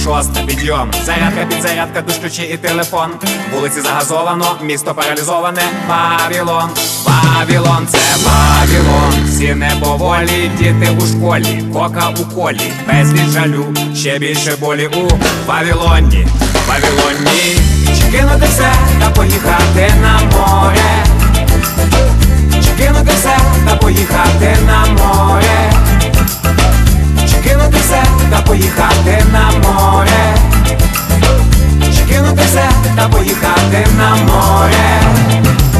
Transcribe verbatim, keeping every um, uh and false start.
шоста, підйом, зарядка, підзарядка, душ, ключі і телефон. Вулиці загазовано, місто паралізоване. Вавилон, Вавилон, це Вавилон. Всі небоволі, діти у школі, кока у колі, безліч жалю, ще більше болі у Вавилоні, Вавилоні. Чи кинути все та поїхати на море? Чи кинути все та поїхати на море? Чи кинути все та поїхати на море? Чи кинути все та поїхати на море?